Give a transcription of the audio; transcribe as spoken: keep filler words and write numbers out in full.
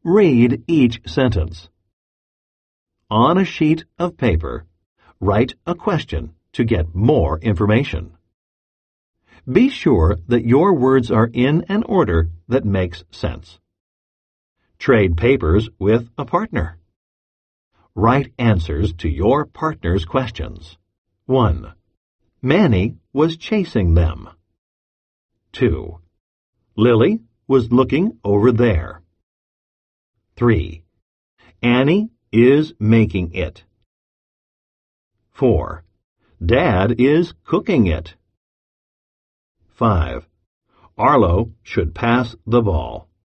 Read each sentence. On a sheet of paper, write a question to get more information. Be sure that your words are in an order that makes sense. Trade papers with a partner. Write answers to your partner's questions. one. Manny was chasing them. two. Lily was looking over there. three. Annie is making it. four. Dad is cooking it. five. Arlo should pass the ball.